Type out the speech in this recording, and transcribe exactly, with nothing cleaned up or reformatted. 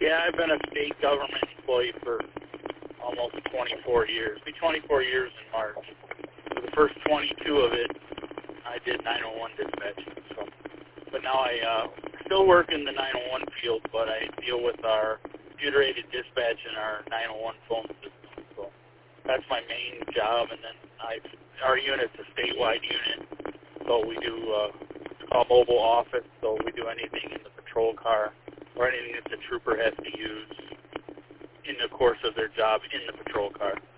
Yeah, I've been a state government employee for almost twenty-four years. It'll be twenty-four years in March. For the first twenty-two of it, I did nine one one dispatching. So, but now I uh, still work in the nine one one field, but I deal with our computer-aided dispatch and our nine one one phone system. So that's my main job. And then I, our unit's a statewide unit, so we do uh, it's called mobile office. So we do anything in the patrol car or anything that the trooper has to use in the course of their job in the patrol car.